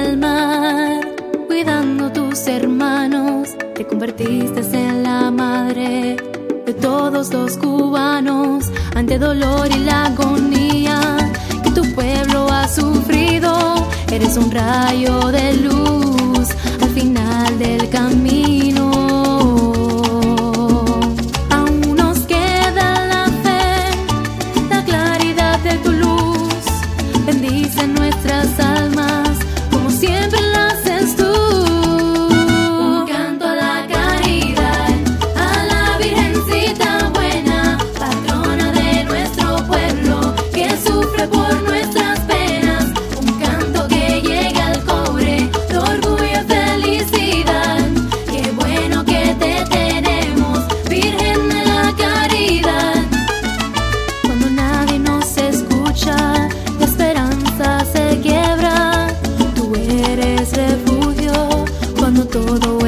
el mar, cuidando tus hermanos. Te convertiste en la madre de todos los cubanos, ante dolor y la agonía que tu pueblo ha sufrido. Eres un rayo de luz al final del camino. Aún nos queda la fe, la claridad de tu luz. Bendice nuestras almas como siempre lo haces tú. Un canto a la caridad, a la Virgencita buena, patrona de nuestro pueblo, que sufre por nuestras penas. Un canto que llega al cobre de orgullo y felicidad. Qué bueno que te tenemos, Virgen de la Caridad. Cuando nadie nos escucha, la esperanza se quiebra. Tú eres refugio cuando todo